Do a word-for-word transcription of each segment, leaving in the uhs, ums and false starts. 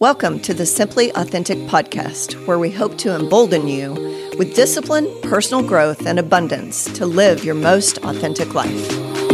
Welcome to the Simply Authentic podcast, where we hope to embolden you with discipline, personal growth, and abundance to live your most authentic life.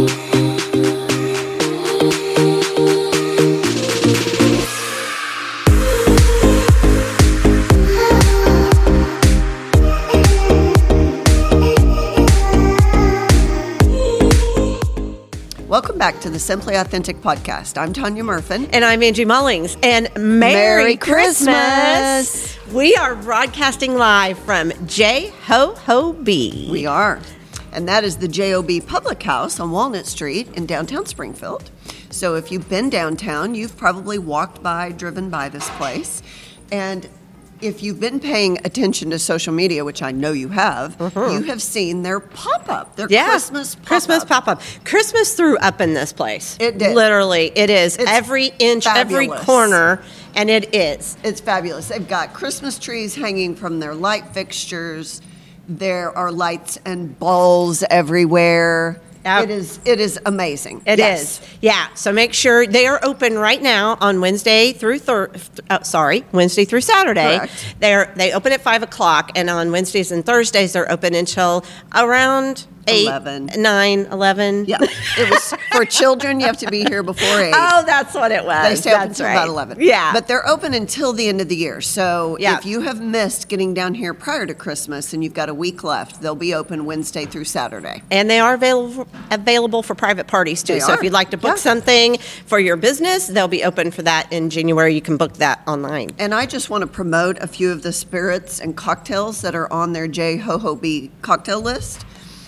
Welcome back to the Simply Authentic podcast. I'm Tanya Murfin. And I'm Angie Mullings. And Merry, Merry Christmas. Christmas. We are broadcasting live from J Ho Ho B. We are. And that is the J O B Public House on Walnut Street in downtown Springfield. So if you've been downtown, you've probably walked by, driven by this place. And if you've been paying attention to social media, which I know you have, mm-hmm. you have seen their pop-up, their yeah. Christmas pop-up. Christmas pop-up. Christmas threw up in this place. It did. Literally, it is. It's every inch, fabulous. every corner, and it is. It's fabulous. They've got Christmas trees hanging from their light fixtures. There are lights and balls everywhere. Yep. It is it is amazing. It yes. is. Yeah. So make sure they are open right now on Wednesday through thir- uh, sorry, Wednesday through Saturday. Correct. They're they open at five o'clock, and on Wednesdays and Thursdays they're open until around eight, eleven. nine, eleven. Yeah. It was for children. You have to be here before eight. Oh, that's what it was. They stay open that's until right. about eleven. Yeah. But they're open until the end of the year. So Yeah. if you have missed getting down here prior to Christmas and you've got a week left, they'll be open Wednesday through Saturday. And they are available available for private parties too. They so are. if you'd like to book Yeah. something for your business, they'll be open for that in January. You can book that online. And I just want to promote a few of the spirits and cocktails that are on their J Ho Ho B cocktail list.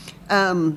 Um,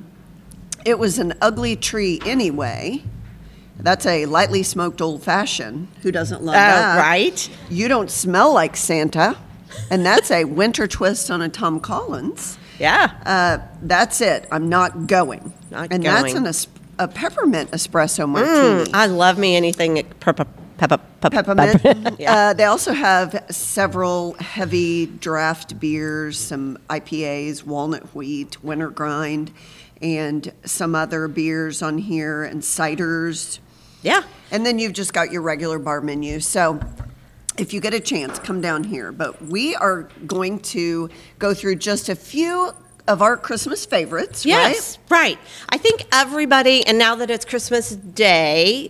it was an ugly tree anyway. That's a lightly smoked old fashioned. Who doesn't love Oh, that? right. You don't smell like Santa. And that's a winter twist on a Tom Collins. Yeah. Uh, that's it. I'm not going. Not and going. that's an es- a peppermint espresso martini. Mm, I love me anything pepper, pepper, pepper, Peppermint. yeah. Uh, they also have several heavy draft beers, some I P As, walnut wheat, winter grind, and some other beers on here, and ciders. Yeah. And then you've just got your regular bar menu. So if you get a chance, come down here. But we are going to go through just a few of our Christmas favorites, Yes, right? right. I think everybody, and now that it's Christmas Day,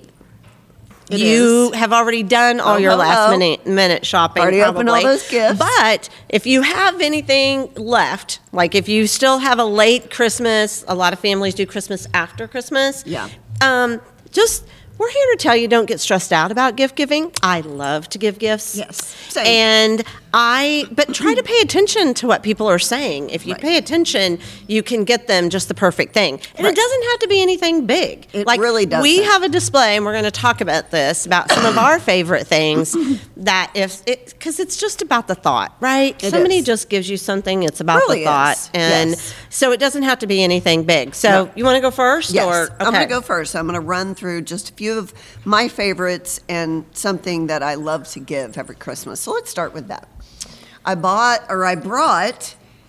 It you is. have already done all Oh, your hello. last minute minute shopping. Already opened all probably. those gifts. But if you have anything left, like if you still have a late Christmas, a lot of families do Christmas after Christmas. Yeah. Um, just we're here to tell you, don't get stressed out about gift giving. I love to give gifts. Yes, same. And I, but try to pay attention to what people are saying. If you Right. pay attention, you can get them just the perfect thing. And Right. it doesn't have to be anything big. It like, really doesn't. We have a display, and we're going to talk about this, about some of our favorite things that if it, because it's just about the thought, right? It Somebody is. just gives you something, it's about Really the thought. is. And Yes. so it doesn't have to be anything big. So No. you want to go first? Yes, Or, I'm okay. going to go first. I'm going to run through just a few of my favorites and something that I love to give every Christmas. So let's start with that. I bought, or I brought,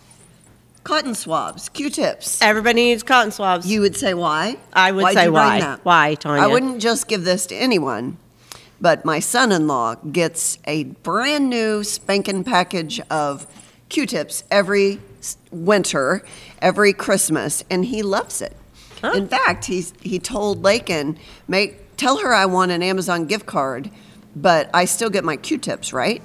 cotton swabs, Q-tips. Everybody needs cotton swabs. You would say why? I would Why'd say you bring why. that? Why, Tanya? I wouldn't just give this to anyone, but my son-in-law gets a brand new spanking package of Q-tips every s- winter, every Christmas, and he loves it. Huh? In fact, he's he told Lakin, make tell her I want an Amazon gift card, but I still get my Q-tips, right?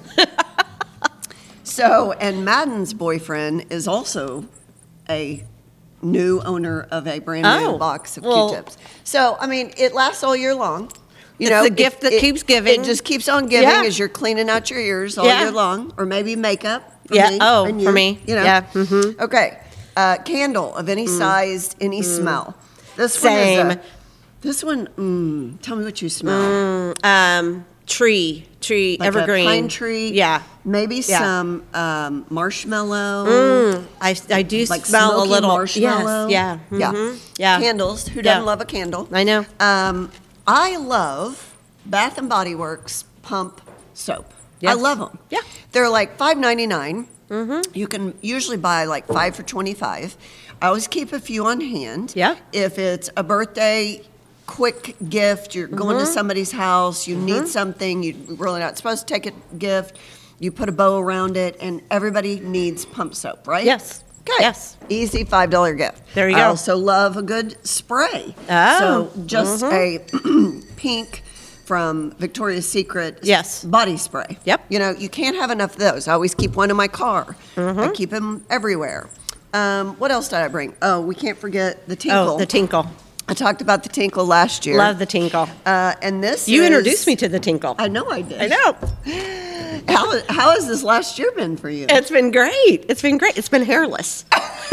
So, and Madden's boyfriend is also a new owner of a brand new Oh, box of well- Q-tips. So, I mean, it lasts all year long. You It's know, the gift that keeps giving. It just keeps on giving Yeah. as you're cleaning out your ears all Yeah. year long, or maybe makeup. For Yeah, me oh, and for you, me. You know. Yeah, mhm. Okay. Uh, candle of any size, any smell. This one is Same. a, this one. Mm, tell me what you smell. Um, tree, tree, Like evergreen. a pine tree. Yeah. Maybe Yeah. some um, marshmallow. Mm, I, I do Like smell a smoky little. marshmallow. Yes, yeah. Yeah. mhm, yeah. Candles. Who Yeah. doesn't love a candle? I know. Um, I love Bath and Body Works pump soap. Yeah. I love them. Yeah. They're like five ninety-nine. Mm-hmm. You can usually buy like five for twenty-five. I always keep a few on hand. Yeah. If it's a birthday, quick gift. You're going Mm-hmm. to somebody's house. You need something. You're really not supposed to take a gift. You put a bow around it, and everybody needs pump soap, right? Yes. Okay. Yes. Easy five dollar gift. There you I go. also love a good spray. Oh. So just a pink from Victoria's Secret Yes. body spray. Yep. You know, you can't have enough of those. I always keep one in my car. Mm-hmm. I keep them everywhere. Um, what else did I bring? Oh, we can't forget the tinkle. Oh, the tinkle. I talked about the tinkle last year. Love the tinkle. Uh, and this You is- introduced me to the tinkle. I know I did. I know. How, how has this last year been for you? It's been great. It's been great. It's been hairless.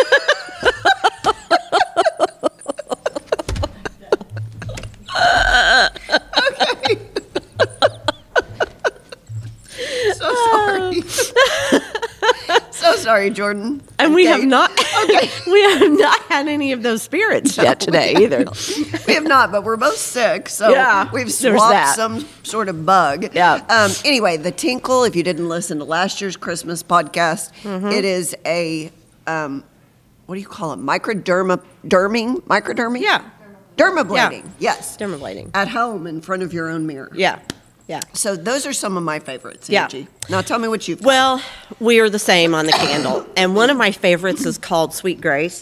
So sorry. So sorry, Jordan. And we have Okay. not we have not had any of those spirits yet today either. We have not, but we're both sick, so Yeah, we've there's swapped that. some sort of bug. Yeah. Um, anyway, the tinkle, if you didn't listen to last year's Christmas podcast, Mm-hmm. it is a, um, what do you call it? Microderma, derming? Microderming? Yeah. Dermablading, Yeah. yes. Dermablading. At home in front of your own mirror. Yeah. Yeah. So those are some of my favorites, Yeah. Angie. Now tell me what you've got. Well, we are the same on the candle. And one of my favorites is called Sweet Grace.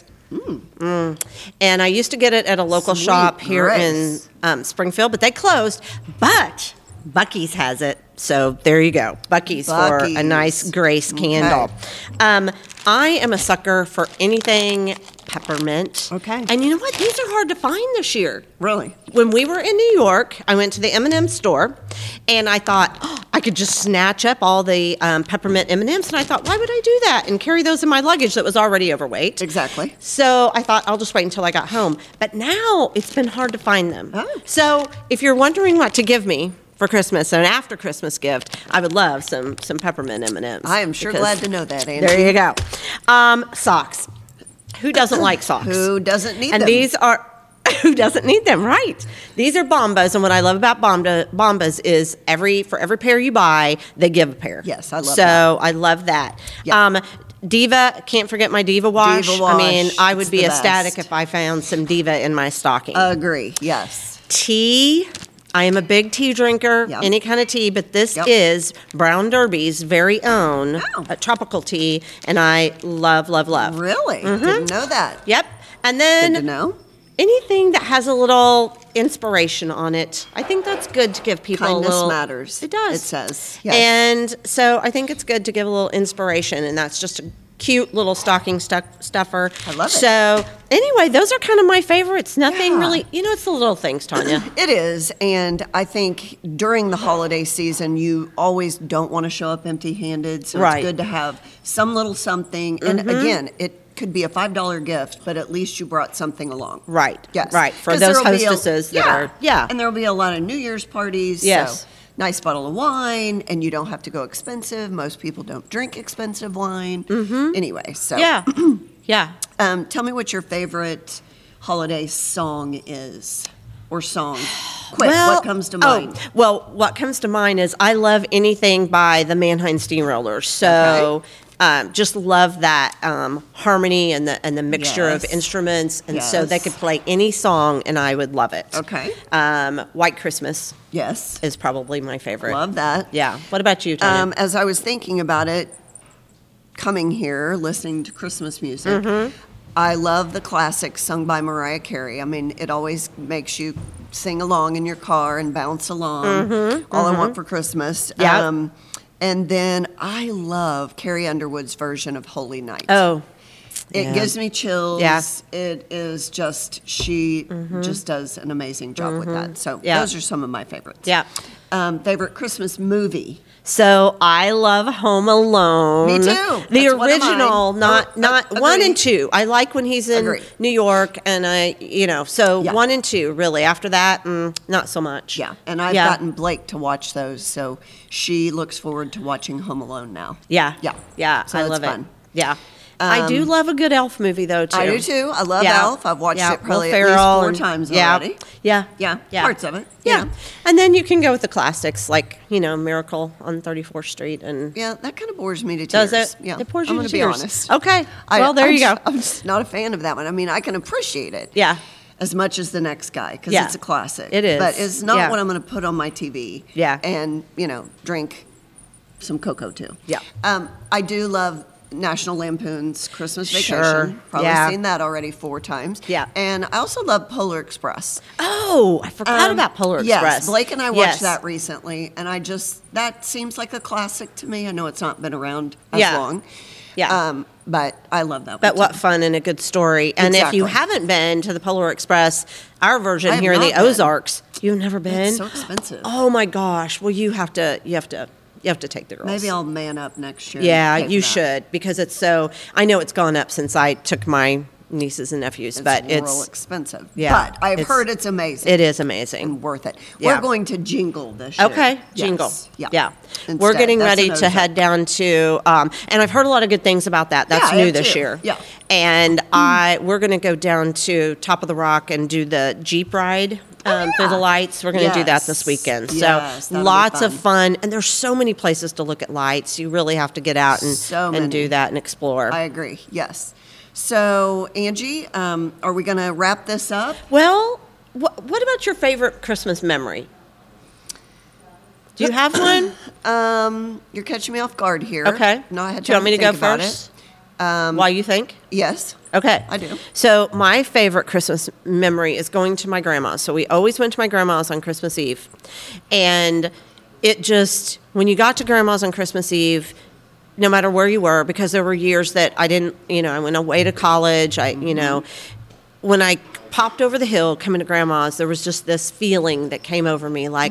Mm. And I used to get it at a local Sweet shop here Grace. in um, Springfield, but they closed. But Bucky's has it. So there you go. Bucky's, for a Buc-ee's. nice Grace candle. Um, I am a sucker for anything peppermint. Okay. And you know what? These are hard to find this year. Really? When we were in New York, I went to the M and M store, and I thought oh, I could just snatch up all the um, peppermint M and M's, and I thought, why would I do that and carry those in my luggage that was already overweight? Exactly. So I thought I'll just wait until I got home. But now it's been hard to find them. Oh. So if you're wondering what to give me for Christmas, an after Christmas gift, I would love some some peppermint M and M's. I am sure because- glad to know that, Angie. There you go. Um, socks. Who doesn't like socks? Who doesn't need and them? these are who doesn't need them, right? These are Bombas, and what I love about Bomba, Bombas is every for every pair you buy, they give a pair. Yes, I love so that. I love that. Yeah. Um, Diva, can't forget my Diva wash. Diva I mean, wash, I would it's be the ecstatic best. if I found some Diva in my stocking. Agree, yes. Tea. I am a big tea drinker, Yep. any kind of tea, but this Yep. is Brown Derby's very own Oh. uh, tropical tea, and I love, love, love. Really? Didn't know that. Yep. And Good to then know. anything that has a little inspiration on it, I think that's good to give people Kindness a little. matters. It does. It says. Yes. And so I think it's good to give a little inspiration, and that's just a cute little stocking stuck stuffer. I love it. So anyway, those are kind of my favorites. Nothing Yeah. really, you know, it's the little things, Tanya. It is, and I think during the holiday season, you always don't want to show up empty-handed. So Right. it's good to have some little something. And again, it could be a five dollar gift, but at least you brought something along. Right. Yes. Right. For 'Cause those there'll be a- hostesses that yeah. are, yeah. And there will be a lot of New Year's parties. Yes. So nice bottle of wine, and you don't have to go expensive. Most people don't drink expensive wine. Mm-hmm. Anyway, so Yeah. Yeah. Um, tell me what your favorite holiday song is, or song. Quick, what comes to mind? Oh, well, what comes to mind is I love anything by the Mannheim Steamrollers. So um, just love that um, harmony and the and the mixture of Yes. instruments, and so they Yes. could play any song, and I would love it. Okay. Um, White Christmas Yes, is probably my favorite. love that. Yeah. What about you, Tanya? Um, as I was thinking about it, coming here, listening to Christmas music, Mm-hmm. I love the classics sung by Mariah Carey. I mean, it always makes you sing along in your car and bounce along. All I Want for Christmas. Mm-hmm. Yep. Um, and then I love Carrie Underwood's version of Holy Night. oh, It yeah. gives me chills. Yeah. It is just, she just does an amazing job with that. So Yeah. those are some of my favorites. Yeah. Um, favorite Christmas movie? So I love Home Alone. Me too. The That's one of original, mine. not Oh, not uh, one agree. and two. I like when he's in Agree. New York, and I, you know, so Yeah. one and two really. After that, mm, not so much. Yeah, and I've Yeah. gotten Blake to watch those, so she looks forward to watching Home Alone now. Yeah, Yeah. yeah. So I it's love fun. it. Yeah, I do love a good Elf movie though too. I do too. I love Yeah. Elf. I've watched Yeah, it probably Will at least Ferrell four and- times yeah. already. Yeah, Yeah, yeah. parts of it. you Yeah, know. and then you can go with the classics like you know Miracle on thirty-fourth Street and. Yeah, that kind of bores me to tears. Does it? Yeah, It pours I'm you gonna to be tears. honest. Okay. I- Well, there I'm you go. just- I'm just not a fan of that one. I mean, I can appreciate it. Yeah. as much as the next guy because Yeah. it's a classic. It is. But it's not Yeah. what I'm going to put on my T V. Yeah. And, you know, drink some cocoa too. Yeah. Um, I do love National Lampoon's Christmas Vacation. Sure. Probably Yeah. seen that already four times. Yeah. And I also love Polar Express. Oh, I forgot Um, about Polar Yes, Express. Blake and I watched Yes. that recently, and I just, that seems like a classic to me. I know it's not been around as Yeah. long. Yeah. Um, but I love that But one. what too. fun and a good story. And if you Exactly. haven't been to the Polar Express, our I version have here in the not been. Ozarks, you've never been? It's so expensive. Oh my gosh. Well, you have to, you have to, you have to take the girls. Maybe I'll man up next year. Yeah, and pay for you that. should because it's so, I know it's gone up since I took my nieces and nephews, It's but real it's, expensive. Yeah, But I've it's- heard it's amazing. it is amazing. and worth it. Yeah. We're going to Jingle this year. Okay, Yes. Jingle. Yeah. Yeah. Instead, We're getting that's ready an to Ozark. head down to, um, and I've heard a lot of good things about that. That's Yeah, I new have this too. year. Yeah. And I, we're going to go down to Top of the Rock and do the Jeep ride. Um, through the yeah. lights. We're going to do that this Yes. weekend. Yes, so that'll be lots of fun. fun. And there's so many places to look at lights. You really have to get out and, So and many. do that and explore. I agree. Yes. So, Angie, um, are we going to wrap this up? Well, wh- what about your favorite Christmas memory? Do you have one? Um, you're catching me off guard here. Okay. No, I had Do you want time me to go think about first? it. Um, While you think? Yes. Okay. I do. So my favorite Christmas memory is going to my grandma's. So we always went to my grandma's on Christmas Eve. And it just, when you got to grandma's on Christmas Eve, no matter where you were, because there were years that I didn't, you know, I went away to college, I, you know, when I popped over the hill coming to grandma's, there was just this feeling that came over me like,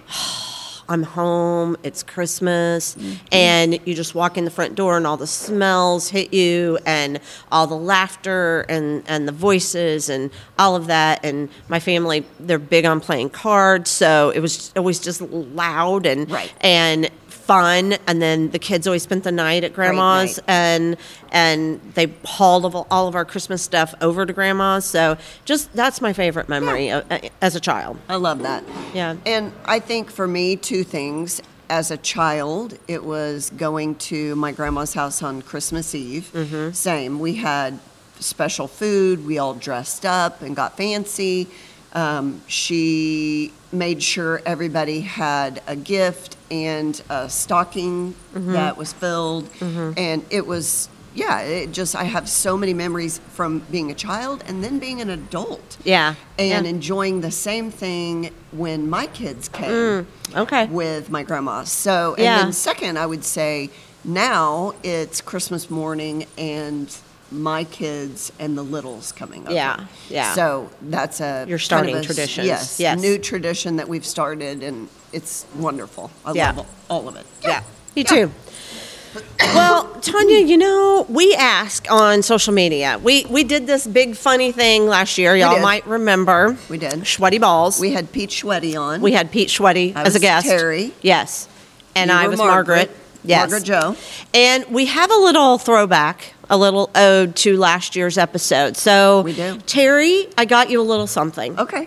I'm home, it's Christmas, and you just walk in the front door and all the smells hit you and all the laughter and, and the voices and all of that. And my family, they're big on playing cards, so it was always just loud and Right. and fun. And then the kids always spent the night at grandma's night. and and they hauled of all of our Christmas stuff over to grandma's. So just that's my favorite memory uh, as a child. I love that. Yeah. And I think for me, two things. As a child, it was going to my grandma's house on Christmas Eve. Mm-hmm. Same. We had special food. We all dressed up and got fancy. Um, she made sure everybody had a gift and a stocking Mm-hmm. that was filled. And it was, yeah, it just, I have so many memories from being a child and then being an adult. Yeah. And Yeah. enjoying the same thing when my kids came Okay. with my grandma. So, and Yeah. then second, I would say now it's Christmas morning and my kids and the littles coming over. Yeah, yeah. So that's a You're kind starting of a s- traditions. Yes, Yes. new tradition that we've started, and it's wonderful. I Yeah. love all of it. Yeah, me too. Well, Tanya, you know, we ask on social media. We we did this big funny thing last year. Y'all did. might remember. We did. Sweaty balls. We had Pete Schweddy on. We had Pete Schweddy I as a was guest. Terry. Yes. And You I were was Margaret. Margaret. Yes. Margaret Joe. And we have a little throwback, a little ode to last year's episode. So, We do. Terry, I got you a little something. Okay.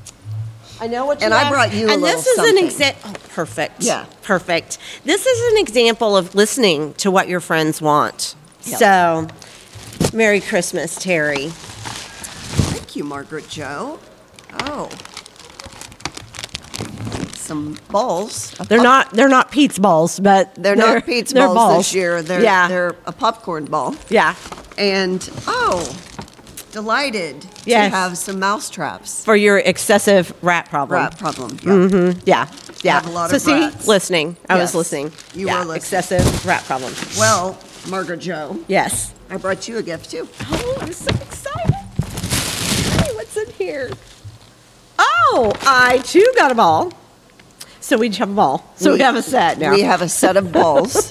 I know what you And I asked. brought you a And little this is something. an example. Oh, perfect. Yeah. Perfect. This is an example of listening to what your friends want. Yep. So, Merry Christmas, Terry. Thank you, Margaret Joe. Oh. Some balls. A They're pop- not. They're not Pete's balls, but They're, not Pete's they're balls, this year. They're, yeah. they're a popcorn ball. yeah. And, oh, delighted Yes. to have some mouse traps. For your excessive rat problem. Rat problem. Yeah. Mm-hmm. Yeah. Yeah. Have a lot so of see, rats. listening. I Yes. was listening. You yeah. were listening. Excessive rat problem. Well, Margaret Joe, Yes. I brought you a gift too. Oh, I'm so excited. Hey, what's in here? Oh, I too got a ball. So we each have a ball. So we, have a set now. We have a set of balls.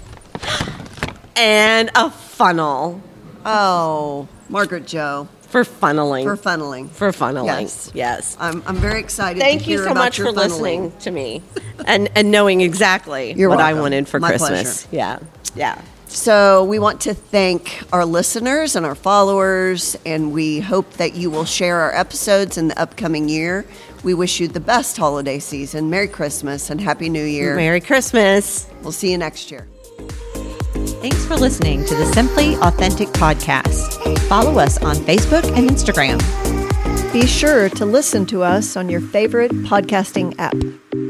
and a funnel Oh, Margaret Joe, for funneling. for funneling. For funneling. Yes. Yes. I'm, I'm very excited Thank to you hear so about much your for funneling. listening to me and, and knowing exactly You're what I welcome. wanted for My Christmas. pleasure. Yeah. Yeah. So we want to thank our listeners and our followers, and we hope that you will share our episodes in the upcoming year. We wish you the best holiday season. Merry Christmas and Happy New Year. Merry Christmas. We'll see you next year. Thanks for listening to the Simply Authentic podcast. Follow us on Facebook and Instagram. Be sure to listen to us on your favorite podcasting app.